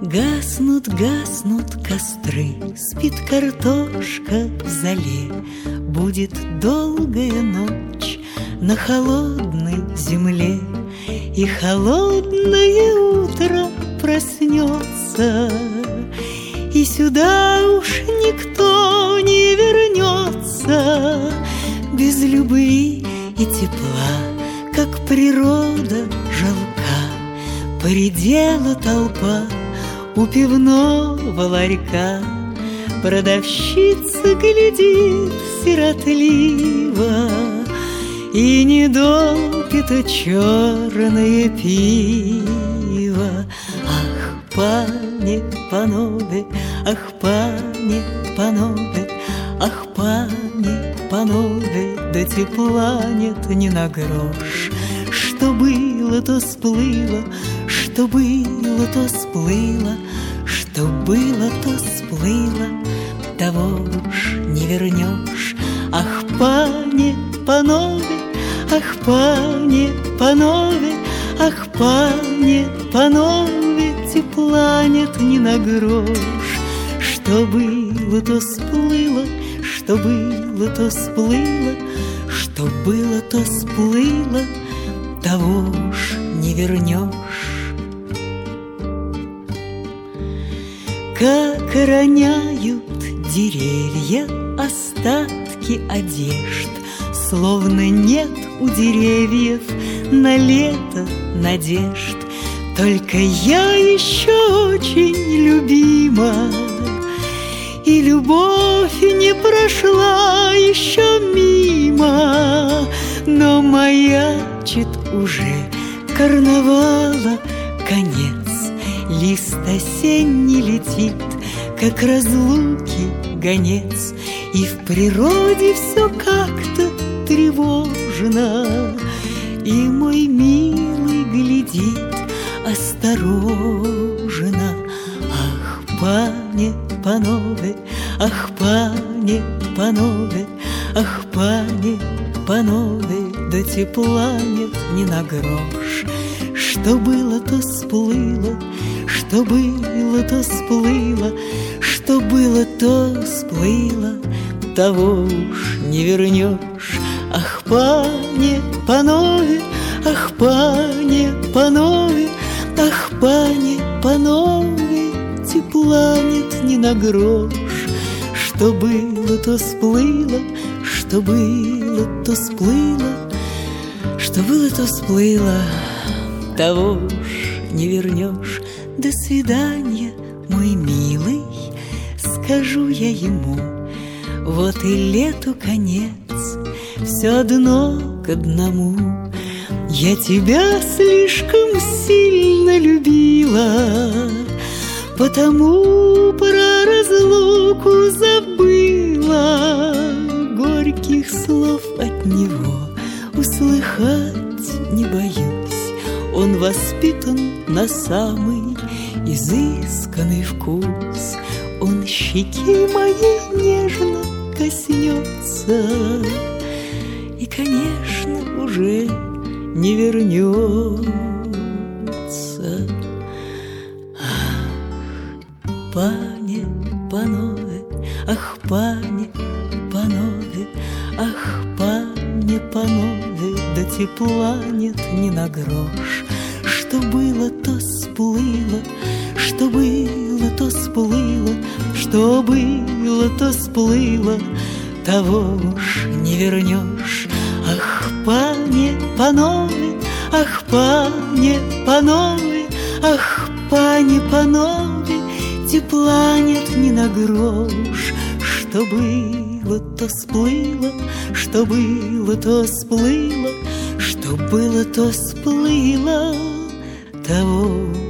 Гаснут, гаснут костры, спит картошка в зале. Будет долгая ночь на холодной земле, и холодное утро проснется, и сюда уж никто не вернется. Без любви и тепла, как природа жалка, поредела толпа у пивного ларька. Продавщица глядит сиротливо и не допито черное пиво. Ах, пане, панове, ах, пане, панове, ах, пане, панове, да тепла нет ни на грош. Что было, то сплыло, что было, то сплыло, что было, то сплыло, того уж не вернешь. Ах, пане, панове, ах, пане, панове, ах, пане, панове, тепла нет ни на грош. Что было, то сплыло, что было, то сплыло, что было, то сплыло, того уж не вернешь. Как роняют деревья остатки одежд, словно нет у деревьев на лето надежд. Только я еще очень любима, и любовь не прошла еще мимо, но маячит уже карнавала конец. Лист осенний летит, как разлуки гонец, и в природе все как-то тревожно, и мой милый глядит осторожно. Ах, пане, панове, ах, пане, панове, ах, пане, панове, да тепла нет ни на грош. Что было, то сплыло, что было, то сплыло, что было, то сплыло, того уж не вернешь. Ах, пане, панове, ах, пане, панове, ах, пане, панове, тепла нет ни на грош. Что было, то сплыло, что было, то сплыло, что было, то сплыло, того уж не вернешь. До свидания, мой милый, скажу я ему, вот и лету конец, все одно к одному. Я тебя слишком сильно любила, потому про разлуку забыла. Горьких слов от него услыхать не боюсь, он воспитан на самый изысканный вкус. Он щеки моей нежно коснется и, конечно, уже не вернется. Ах, пане, панове, ах, пане, панове, ах, пане, панове, да тепла нет ни на грош. Что было, то сплыло, что было, то сплыло, что было, то сплыло, того уж не вернешь. Ах, пане, панове, ах, пане, панове, ах, пане, панове, тепла нет ни на грош. Что было, то сплыло, что было, то сплыло, что было, то сплыло, того